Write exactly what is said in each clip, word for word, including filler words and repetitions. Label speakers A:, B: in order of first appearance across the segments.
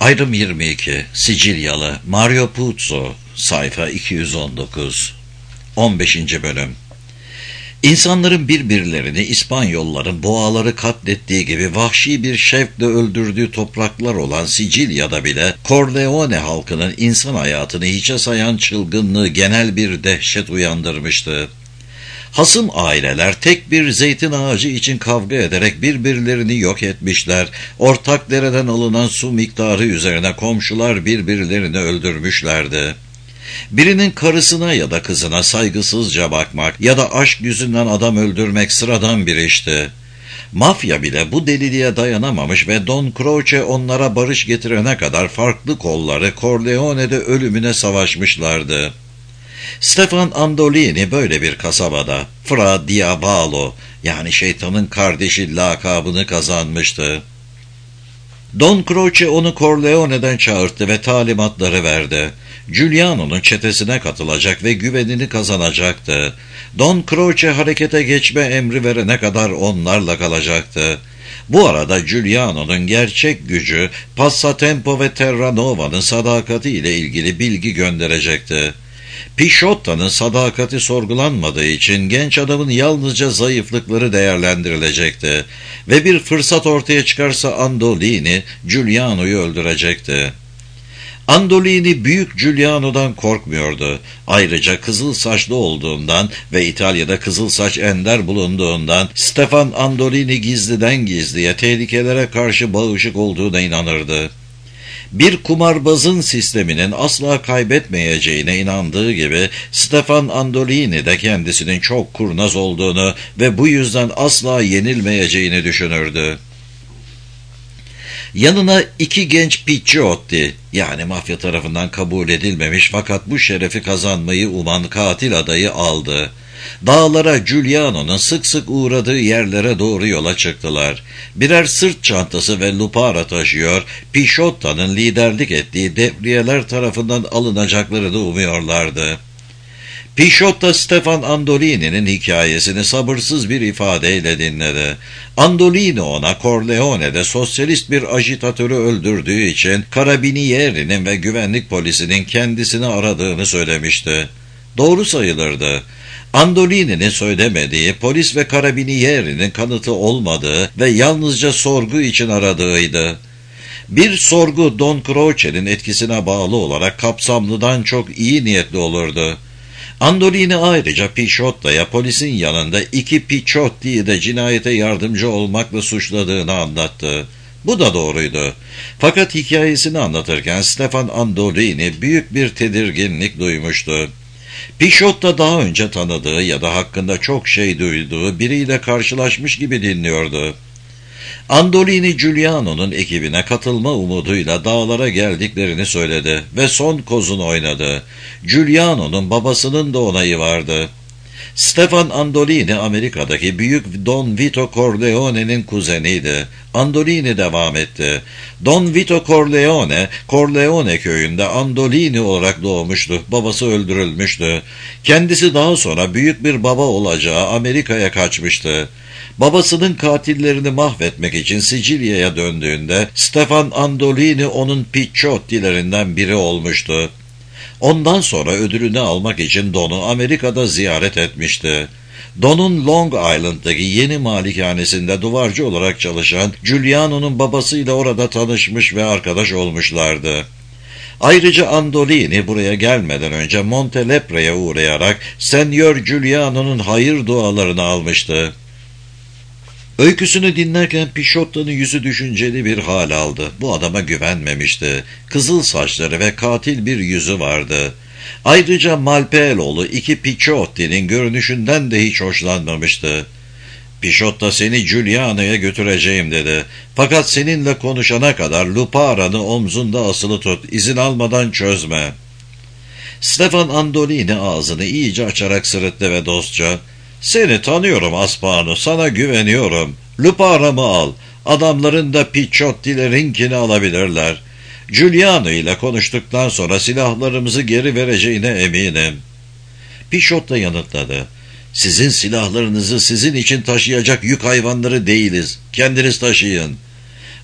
A: Ayrım yirmi iki, Sicilyalı, Mario Puzo, sayfa iki yüz on dokuz. on beşinci bölüm. İnsanların birbirlerini İspanyolların boğaları katlettiği gibi vahşi bir şevkle öldürdüğü topraklar olan Sicilya'da bile Corleone halkının insan hayatını hiçe sayan çılgınlığı genel bir dehşet uyandırmıştı. Hasım aileler tek bir zeytin ağacı için kavga ederek birbirlerini yok etmişler. Ortak dereden alınan su miktarı üzerine komşular birbirlerini öldürmüşlerdi. Birinin karısına ya da kızına saygısızca bakmak ya da aşk yüzünden adam öldürmek sıradan bir işti. Mafya bile bu deliliğe dayanamamış ve Don Croce onlara barış getirene kadar farklı kolları Corleone'de ölümüne savaşmışlardı. Stefan Andolini böyle bir kasabada Fra Diavolo, yani şeytanın kardeşi lakabını kazanmıştı. Don Croce onu Corleone'den çağırttı ve talimatları verdi. Giuliano'nun çetesine katılacak ve güvenini kazanacaktı. Don Croce harekete geçme emri verene kadar onlarla kalacaktı. Bu arada Giuliano'nun gerçek gücü, Passatempo ve Terranova'nın sadakati ile ilgili bilgi gönderecekti. Pisciotta'nın sadakati sorgulanmadığı için genç adamın yalnızca zayıflıkları değerlendirilecekti ve bir fırsat ortaya çıkarsa Andolini, Giuliano'yu öldürecekti. Andolini büyük Giuliano'dan korkmuyordu. Ayrıca kızıl saçlı olduğundan ve İtalya'da kızıl saç ender bulunduğundan Stefan Andolini gizliden gizliye tehlikelere karşı bağışık olduğuna inanırdı. Bir kumarbazın sisteminin asla kaybetmeyeceğine inandığı gibi Stefan Andolini de kendisinin çok kurnaz olduğunu ve bu yüzden asla yenilmeyeceğini düşünürdü. Yanına iki genç Picciotti, yani mafya tarafından kabul edilmemiş fakat bu şerefi kazanmayı uman katil adayı aldı. Dağlara, Giuliano'nun sık sık uğradığı yerlere doğru yola çıktılar. Birer sırt çantası ve lupara taşıyor, Pisciotta'nın liderlik ettiği devriyeler tarafından alınacaklarını umuyorlardı. Pisciotta Stefan Andolini'nin hikayesini sabırsız bir ifadeyle dinledi. Andolini ona Corleone'de sosyalist bir ajitatörü öldürdüğü için Carabinieri'nin ve güvenlik polisinin kendisini aradığını söylemişti. Doğru sayılırdı. Andolini'nin söylemediği, polis ve Carabinieri'nin kanıtı olmadığı ve yalnızca sorgu için aradığıydı. Bir sorgu Don Croce'nin etkisine bağlı olarak kapsamlıdan çok iyi niyetli olurdu. Andolini ayrıca Picciotta'ya polisin yanında iki Picciotti'yi de cinayete yardımcı olmakla suçladığını anlattı. Bu da doğruydu. Fakat hikayesini anlatırken Stefan Andolini büyük bir tedirginlik duymuştu. Picciotta daha önce tanıdığı ya da hakkında çok şey duyduğu biriyle karşılaşmış gibi dinliyordu. Andolini Giuliano'nun ekibine katılma umuduyla dağlara geldiklerini söyledi ve son kozunu oynadı. Giuliano'nun babasının da onayı vardı. Stefan Andolini Amerika'daki büyük Don Vito Corleone'nin kuzeniydi. Andolini devam etti. Don Vito Corleone, Corleone köyünde Andolini olarak doğmuştu. Babası öldürülmüştü. Kendisi daha sonra büyük bir baba olacağı Amerika'ya kaçmıştı. Babasının katillerini mahvetmek için Sicilya'ya döndüğünde Stefan Andolini onun Picciotti'lerinden biri olmuştu. Ondan sonra ödülünü almak için Don'u Amerika'da ziyaret etmişti. Don'un Long Island'daki yeni malikanesinde duvarcı olarak çalışan Giuliano'nun babasıyla orada tanışmış ve arkadaş olmuşlardı. Ayrıca Andolini buraya gelmeden önce Montelepre'ye uğrayarak Senyor Giuliano'nun hayır dualarını almıştı. Öyküsünü dinlerken Pisciotta'nın yüzü düşünceli bir hal aldı. Bu adama güvenmemişti. Kızıl saçları ve katil bir yüzü vardı. Ayrıca Malpeloğlu iki Picciotti'nin görünüşünden de hiç hoşlanmamıştı. Pisciotta seni Giuliano'ya götüreceğim dedi. Fakat seninle konuşana kadar lupara'nı omzunda asılı tut, izin almadan çözme. Stefan Andolini ağzını iyice açarak sırıttı ve dostça, seni tanıyorum Aspano, sana güveniyorum. Lupara'mı al, adamların da Picciottilerinkini alabilirler. Giuliano ile konuştuktan sonra silahlarımızı geri vereceğine eminim. Picciotta yanıtladı. Sizin silahlarınızı sizin için taşıyacak yük hayvanları değiliz. Kendiniz taşıyın.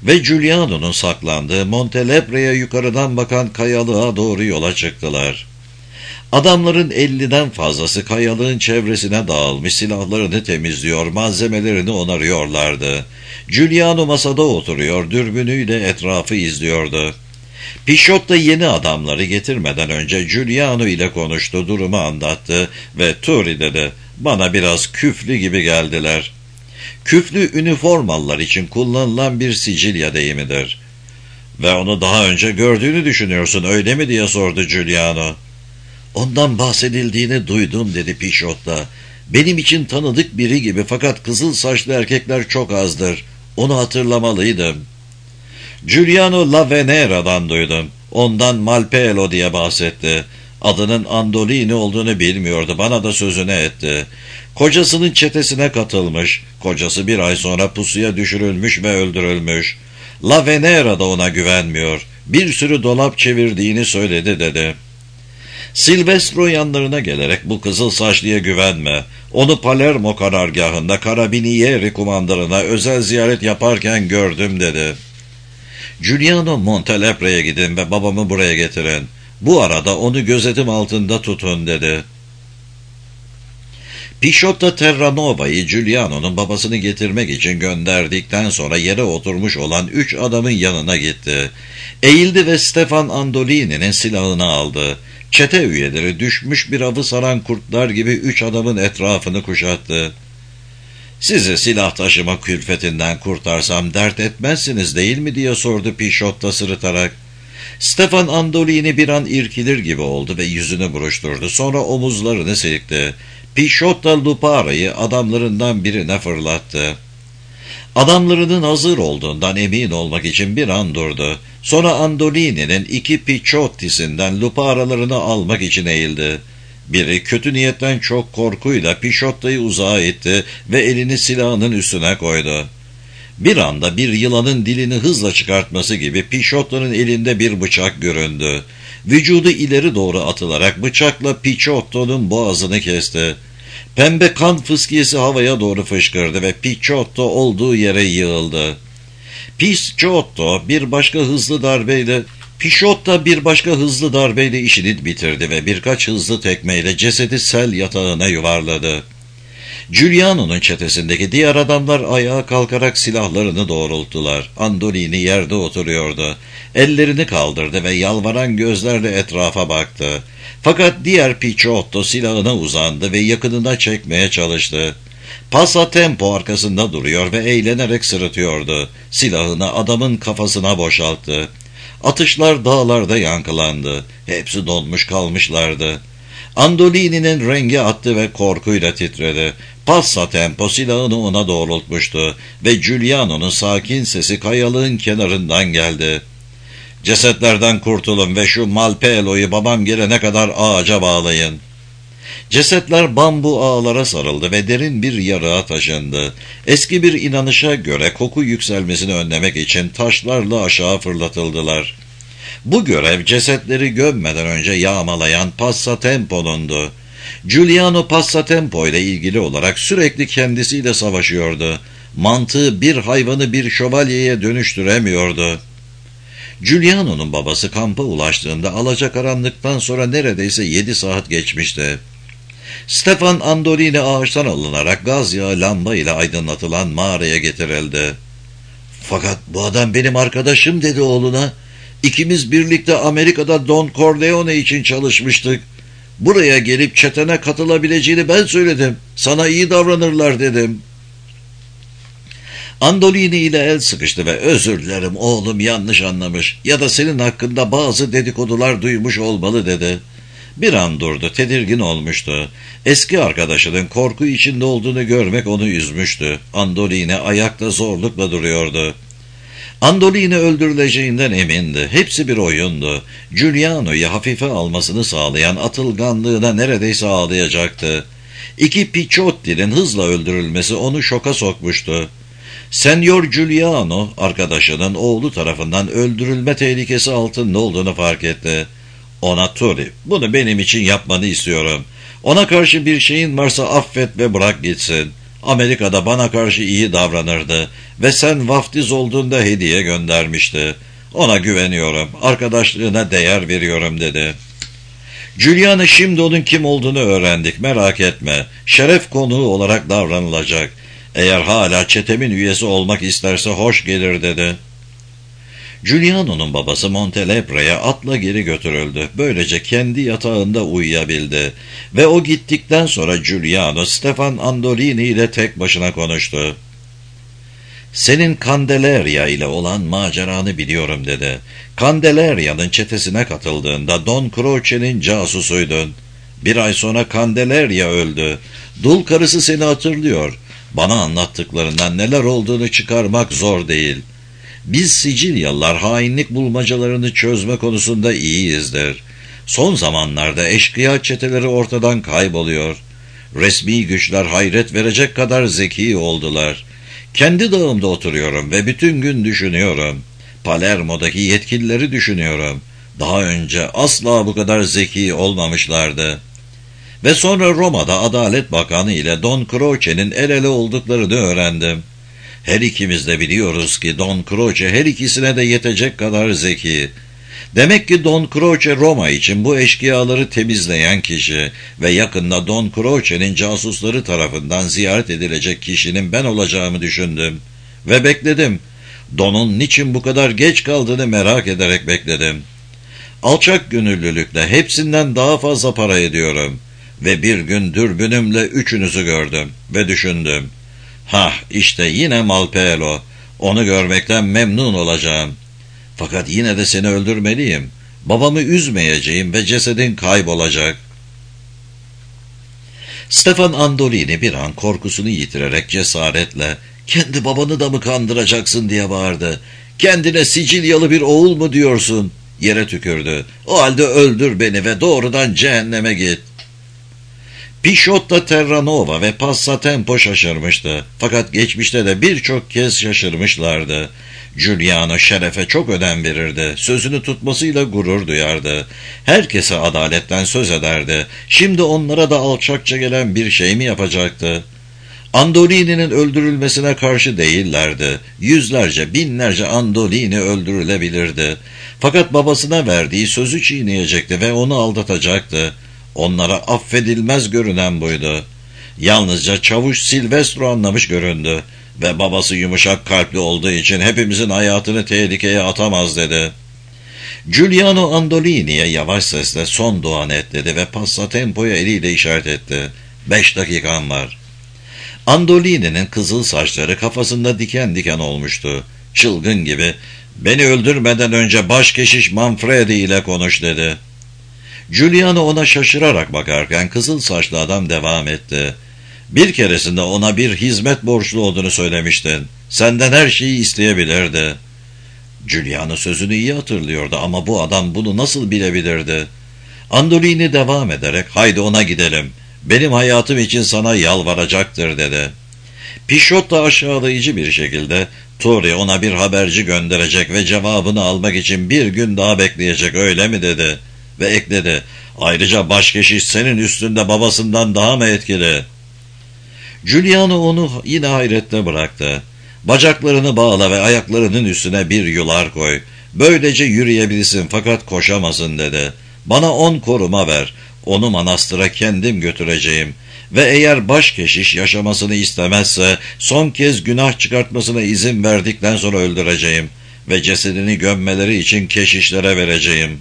A: ve Giuliano'nun saklandığı Montelepre'ye yukarıdan bakan kayalığa doğru yola çıktılar. Adamların elliden fazlası kayalığın çevresine dağılmış, silahlarını temizliyor, malzemelerini onarıyorlardı. Giuliano masada oturuyor, dürbünüyle etrafı izliyordu. Pişotto yeni adamları getirmeden önce Giuliano ile konuştu, durumu anlattı ve Turi dedi, bana biraz küflü gibi geldiler. Küflü üniformalılar için kullanılan bir Sicilya deyimidir. Ve onu daha önce gördüğünü düşünüyorsun, öyle mi diye sordu Giuliano. Ondan bahsedildiğini duydum dedi Pişotto. Benim için tanıdık biri gibi, fakat kızıl saçlı erkekler çok azdır. Onu hatırlamalıydım. Giuliano La Venera'dan duydum. Ondan Malpelo diye bahsetti. Adının Andolini olduğunu bilmiyordu. Bana da sözünü etti. Kocasının çetesine katılmış. Kocası bir ay sonra pusuya düşürülmüş ve öldürülmüş. La Venera da ona güvenmiyor. Bir sürü dolap çevirdiğini söyledi dedi. Silvestro yanlarına gelerek bu kızıl saçlıya güvenme. Onu Palermo karargahında Carabinieri kumandanına özel ziyaret yaparken gördüm dedi. Giuliano, Montelepre'ye gidin ve babamı buraya getirin. Bu arada onu gözetim altında tutun dedi. Pişotto Terranova'yı Giuliano'nun babasını getirmek için gönderdikten sonra yere oturmuş olan üç adamın yanına gitti. Eğildi ve Stefan Andolini'nin silahını aldı. Çete üyeleri düşmüş bir avı saran kurtlar gibi üç adamın etrafını kuşattı. Sizi silah taşıma külfetinden kurtarsam dert etmezsiniz değil mi diye sordu Pişotto sırıtarak. Stefan Andolini bir an irkilir gibi oldu ve yüzünü buruşturdu. Sonra omuzlarını silkti. Pişotto Lupara'yı adamlarından birine fırlattı. Adamlarının hazır olduğundan emin olmak için bir an durdu. Sonra Andolini'nin iki Pichotti'sinden Lupara'larını almak için eğildi. Biri kötü niyetten çok korkuyla Pişotto'yu uzağa itti ve elini silahının üstüne koydu. Bir anda bir yılanın dilini hızla çıkartması gibi Pişotto'nun elinde bir bıçak göründü. Vücudu ileri doğru atılarak bıçakla Picciotto'nun boğazını kesti. Pembe kan fıskiyesi havaya doğru fışkırdı ve Picciotto olduğu yere yığıldı. Picciotto bir başka hızlı darbeyle Picciotto bir başka hızlı darbeyle işini bitirdi ve birkaç hızlı tekmeyle cesedi sel yatağına yuvarladı. Giuliano'nun çetesindeki diğer adamlar ayağa kalkarak silahlarını doğrulttular. Andolini yerde oturuyordu. Ellerini kaldırdı ve yalvaran gözlerle etrafa baktı. Fakat diğer Picciotto silahına uzandı ve yakınına çekmeye çalıştı. Passatempo arkasında duruyor ve eğlenerek sırıtıyordu. Silahını adamın kafasına boşalttı. Atışlar dağlarda yankılandı. Hepsi donmuş kalmışlardı. Andolini'nin rengi attı ve korkuyla titredi. Passatempo silahını ona doğrultmuştu ve Giuliano'nun sakin sesi kayalığın kenarından geldi. Cesetlerden kurtulun ve şu Malpelo'yu babam gelene kadar ağaca bağlayın. Cesetler bambu ağlara sarıldı ve derin bir yarığa taşındı. Eski bir inanışa göre koku yükselmesini önlemek için taşlarla aşağı fırlatıldılar. Bu görev cesetleri gömmeden önce yağmalayan Passatempo'nundu. Giuliano Passatempo ile ilgili olarak sürekli kendisiyle savaşıyordu. Mantığı bir hayvanı bir şövalyeye dönüştüremiyordu. Giuliano'nun babası kampa ulaştığında alacakaranlıktan sonra neredeyse yedi saat geçmişti. Stefan Andolini ağaçtan alınarak gaz yağı lamba ile aydınlatılan mağaraya getirildi. Fakat bu adam benim arkadaşım dedi oğluna. İkimiz birlikte Amerika'da Don Corleone için çalışmıştık. Buraya gelip çetene katılabileceğini ben söyledim. Sana iyi davranırlar dedim. Andolini ile el sıkıştı ve özür dilerim oğlum yanlış anlamış ya da senin hakkında bazı dedikodular duymuş olmalı dedi. Bir an durdu, tedirgin olmuştu. Eski arkadaşının korku içinde olduğunu görmek onu üzmüştü. Andolini ayakta zorlukla duruyordu. Andolini öldürüleceğinden emindi. Hepsi bir oyundu. Giuliano'yu hafife almasını sağlayan atılganlığına neredeyse ağlayacaktı. İki Pichotti'nin hızla öldürülmesi onu şoka sokmuştu. Senyor Giuliano, arkadaşının oğlu tarafından öldürülme tehlikesi altında olduğunu fark etti. Ona Turi, bunu benim için yapmanı istiyorum. Ona karşı bir şeyin varsa affet ve bırak gitsin. Amerika'da bana karşı iyi davranırdı ve sen vaftiz olduğunda hediye göndermişti. Ona güveniyorum, arkadaşlığına değer veriyorum dedi. Giuliano, şimdi onun kim olduğunu öğrendik, merak etme. Şeref konuğu olarak davranılacak. Eğer hala çetemin üyesi olmak isterse hoş gelir dedi. Giuliano'nun babası Montelebre'ye atla geri götürüldü. Böylece kendi yatağında uyuyabildi. Ve o gittikten sonra Giuliano, Stefan Andolini ile tek başına konuştu. Senin Candelaria ile olan maceranı biliyorum dedi. Candelaria'nın çetesine katıldığında Don Croce'nin casusuydun. Bir ay sonra Candelaria öldü. Dul karısı seni hatırlıyor. Bana anlattıklarından neler olduğunu çıkarmak zor değil. Biz Sicilyalılar hainlik bulmacalarını çözme konusunda iyiyizdir. Son zamanlarda eşkıya çeteleri ortadan kayboluyor. Resmi güçler hayret verecek kadar zeki oldular. Kendi dağımda oturuyorum ve bütün gün düşünüyorum. Palermo'daki yetkilileri düşünüyorum. Daha önce asla bu kadar zeki olmamışlardı. Ve sonra Roma'da Adalet Bakanı ile Don Croce'nin el ele olduklarını öğrendim. Her ikimiz de biliyoruz ki Don Croce her ikisine de yetecek kadar zeki. Demek ki Don Croce Roma için bu eşkıyaları temizleyen kişi ve yakında Don Croce'nin casusları tarafından ziyaret edilecek kişinin ben olacağımı düşündüm. Ve bekledim. Don'un niçin bu kadar geç kaldığını merak ederek bekledim. Alçak gönüllülükle hepsinden daha fazla para ediyorum. Ve bir gün dürbünümle üçünüzü gördüm ve düşündüm. Hah, işte yine Malpelo. Onu görmekten memnun olacağım. Fakat yine de seni öldürmeliyim. Babamı üzmeyeceğim ve cesedin kaybolacak. Stefan Andolini bir an korkusunu yitirerek cesaretle "Kendi babanı da mı kandıracaksın?" diye bağırdı. "Kendine Sicilyalı bir oğul mu diyorsun?" Yere tükürdü. "O halde öldür beni ve doğrudan cehenneme git." Pisciotta Terranova ve Passatempo şaşırmıştı. Fakat geçmişte de birçok kez şaşırmışlardı. Giuliano şerefe çok önem verirdi. Sözünü tutmasıyla gurur duyardı. Herkese adaletten söz ederdi. Şimdi onlara da alçakça gelen bir şey mi yapacaktı? Andolini'nin öldürülmesine karşı değillerdi. Yüzlerce, binlerce Andolini öldürülebilirdi. Fakat babasına verdiği sözü çiğneyecekti ve onu aldatacaktı. Onlara affedilmez görünen buydu. Yalnızca çavuş Silvestro anlamış göründü ve babası yumuşak kalpli olduğu için hepimizin hayatını tehlikeye atamaz dedi. Giuliano Andolini'ye yavaş sesle son duan et dedi ve Passatempo'ya eliyle işaret etti. Beş dakikan var. Andolini'nin kızıl saçları kafasında diken diken olmuştu. Çılgın gibi "Beni öldürmeden önce başkeşiş Manfredi ile konuş" dedi. Giuliano ona şaşırarak bakarken kızıl saçlı adam devam etti. "Bir keresinde ona bir hizmet borçlu olduğunu söylemiştin. Senden her şeyi isteyebilirdi." Giuliano sözünü iyi hatırlıyordu ama bu adam bunu nasıl bilebilirdi? Andolini devam ederek "Haydi ona gidelim. Benim hayatım için sana yalvaracaktır" dedi. Pisciotta aşağılayıcı bir şekilde "Turi ona bir haberci gönderecek ve cevabını almak için bir gün daha bekleyecek, öyle mi?" dedi. Ve ekledi: "Ayrıca başkeşiş senin üstünde babasından daha mı etkili?" Giuliano onu yine hayrette bıraktı. "Bacaklarını bağla ve ayaklarının üstüne bir yular koy. Böylece yürüyebilirsin fakat koşamasın" dedi. "Bana on koruma ver. Onu manastıra kendim götüreceğim. Ve eğer başkeşiş yaşamasını istemezse son kez günah çıkartmasına izin verdikten sonra öldüreceğim. Ve cesedini gömmeleri için keşişlere vereceğim."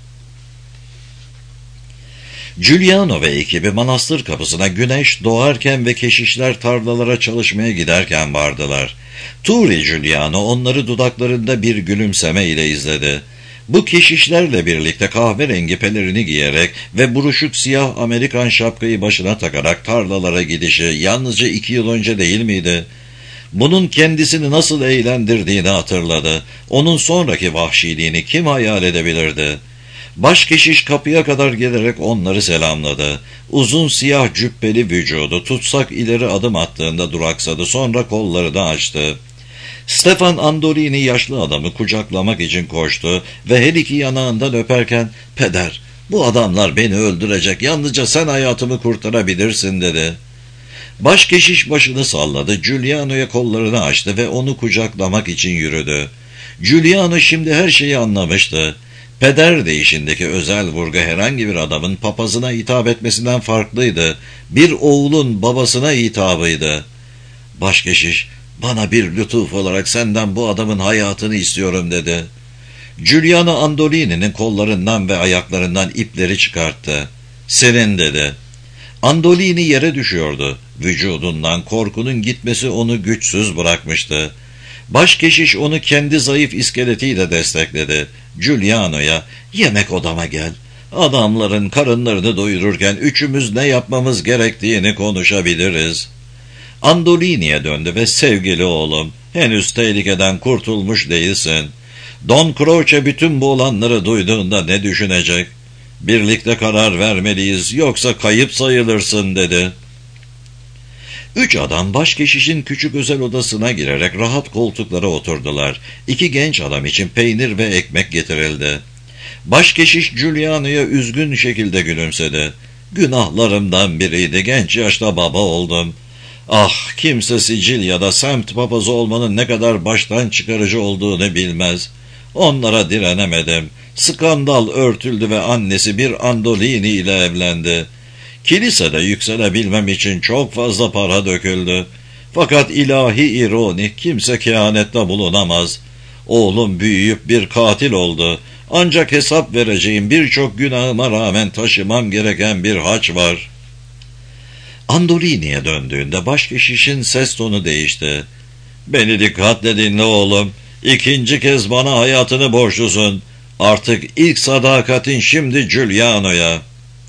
A: Giuliano ve ekibi manastır kapısına güneş doğarken ve keşişler tarlalara çalışmaya giderken vardılar. Turi Giuliano onları dudaklarında bir gülümseme ile izledi. Bu keşişlerle birlikte kahverengi pelerini giyerek ve buruşuk siyah Amerikan şapkayı başına takarak tarlalara gidişi yalnızca iki yıl önce değil miydi? Bunun kendisini nasıl eğlendirdiğini hatırladı. Onun sonraki vahşiliğini kim hayal edebilirdi? Başkeşiş kapıya kadar gelerek onları selamladı. Uzun siyah cübbeli vücudu tutsak ileri adım attığında duraksadı, sonra kollarını açtı. Stefan Andolini yaşlı adamı kucaklamak için koştu ve her iki yanağından öperken "Peder, bu adamlar beni öldürecek, yalnızca sen hayatımı kurtarabilirsin" dedi. Başkeşiş başını salladı, Giuliano'ya kollarını açtı ve onu kucaklamak için yürüdü. Giuliano şimdi her şeyi anlamıştı. Peder deyişindeki özel vurgu herhangi bir adamın papazına hitap etmesinden farklıydı. Bir oğulun babasına hitabıydı. Başkeşiş, bana bir lütuf olarak senden bu adamın hayatını istiyorum dedi. Giuliano Andolini'nin kollarından ve ayaklarından ipleri çıkarttı. Senin dedi. Andolini yere düşüyordu. Vücudundan korkunun gitmesi onu güçsüz bırakmıştı. Başkeşiş onu kendi zayıf iskeletiyle destekledi. Giuliano'ya, yemek odama gel. Adamların karınlarını doyururken üçümüz ne yapmamız gerektiğini konuşabiliriz. Andolini'ye döndü ve sevgili oğlum, henüz tehlikeden kurtulmuş değilsin. Don Croce bütün bu olanları duyduğunda ne düşünecek? Birlikte karar vermeliyiz, yoksa kayıp sayılırsın dedi. Üç adam başkeşişin küçük özel odasına girerek rahat koltuklara oturdular. İki genç adam için peynir ve ekmek getirildi. Başkeşiş Giuliano'ya üzgün şekilde gülümsedi. Günahlarımdan biriydi, genç yaşta baba oldum. Ah, kimse Sicilya'da semt papazı olmanın ne kadar baştan çıkarıcı olduğunu bilmez. Onlara direnemedim. Skandal örtüldü ve annesi bir Andolini ile evlendi. Kilisede yükselebilmem için çok fazla para döküldü. Fakat ilahi ironi, kimse kehanette bulunamaz. Oğlum büyüyüp bir katil oldu. Ancak hesap vereceğim birçok günahıma rağmen taşımam gereken bir haç var. Andolini'ye döndüğünde başkeşişin ses tonu değişti. Beni dikkatle dinle oğlum. İkinci kez bana hayatını borçlusun. Artık ilk sadakatin şimdi Giuliano'ya.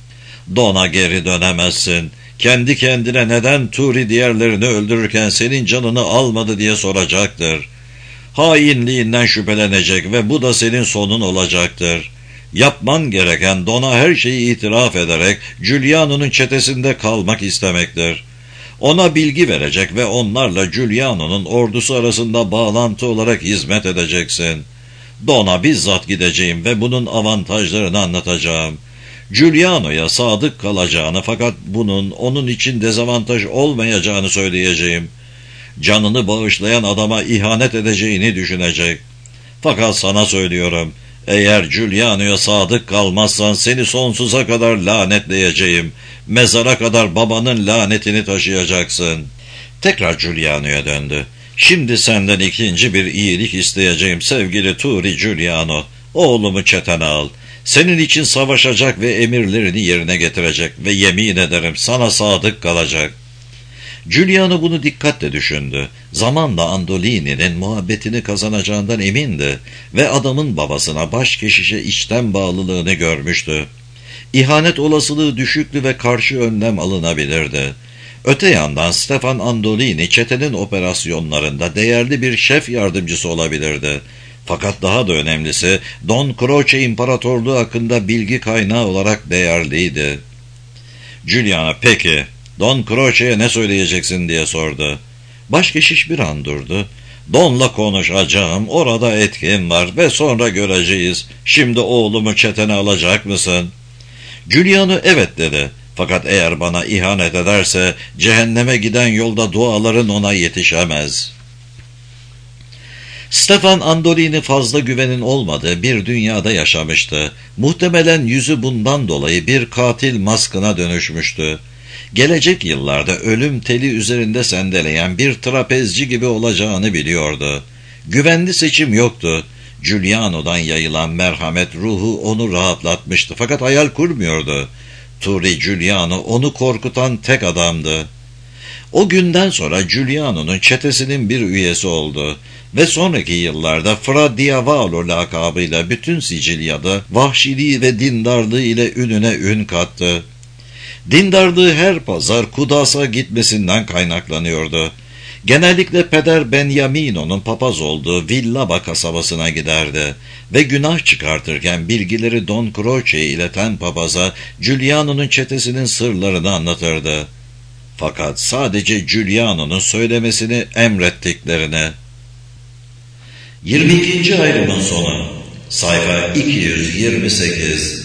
A: Don'a geri dönemezsin. Kendi kendine neden Turi diğerlerini öldürürken senin canını almadı diye soracaktır. Hainliğinden şüphelenecek ve bu da senin sonun olacaktır. Yapman gereken Don'a her şeyi itiraf ederek Giuliano'nun çetesinde kalmak istemektir. Ona bilgi verecek ve onlarla Giuliano'nun ordusu arasında bağlantı olarak hizmet edeceksin. Don'a bizzat gideceğim ve bunun avantajlarını anlatacağım. Giuliano'ya sadık kalacağını fakat bunun onun için dezavantaj olmayacağını söyleyeceğim. Canını bağışlayan adama ihanet edeceğini düşünecek. Fakat sana söylüyorum, eğer Giuliano'ya sadık kalmazsan seni sonsuza kadar lanetleyeceğim. Mezara kadar babanın lanetini taşıyacaksın. Tekrar Giuliano'ya döndü. Şimdi senden ikinci bir iyilik isteyeceğim sevgili Turi Giuliano. Oğlumu çetene al. Senin için savaşacak ve emirlerini yerine getirecek ve yemin ederim sana sadık kalacak. Giuliano bunu dikkatle düşündü. Zamanla Andolini'nin muhabbetini kazanacağından emindi ve adamın babasına başkeşişe içten bağlılığını görmüştü. İhanet olasılığı düşüktü ve karşı önlem alınabilirdi. Öte yandan Stefan Andolini çetenin operasyonlarında değerli bir şef yardımcısı olabilirdi. Fakat daha da önemlisi Don Croce İmparatorluğu hakkında bilgi kaynağı olarak değerliydi. Giuliano, peki Don Croce'ye ne söyleyeceksin diye sordu. Başkeşiş bir an durdu. Don'la konuşacağım, orada etkin var ve sonra göreceğiz. Şimdi oğlumu çetene alacak mısın? Giuliano evet dedi. Fakat eğer bana ihanet ederse cehenneme giden yolda duaların ona yetişemez. Stefan Andolini fazla güvenin olmadığı bir dünyada yaşamıştı. Muhtemelen yüzü bundan dolayı bir katil maskına dönüşmüştü. Gelecek yıllarda ölüm teli üzerinde sendeleyen bir trapezci gibi olacağını biliyordu. Güvenli seçim yoktu. Giuliano'dan yayılan merhamet ruhu onu rahatlatmıştı fakat hayal kurmuyordu. Turi Giuliano onu korkutan tek adamdı. O günden sonra Giuliano'nun çetesinin bir üyesi oldu ve sonraki yıllarda Fra Diavolo lakabıyla bütün Sicilya'da vahşiliği ve dindarlığı ile ününe ün kattı. Dindarlığı her pazar Kudas'a gitmesinden kaynaklanıyordu. Genellikle Peder Beniamino'nun papaz olduğu Villaba kasabasına giderdi ve günah çıkartırken bilgileri Don Croce'ye ileten papaza Giuliano'nun çetesinin sırlarını anlatırdı. Fakat sadece Giuliano'nun söylemesini emrettiklerine. yirmi ikinci ayrımın sonu. Sayfa iki yüz yirmi sekiz.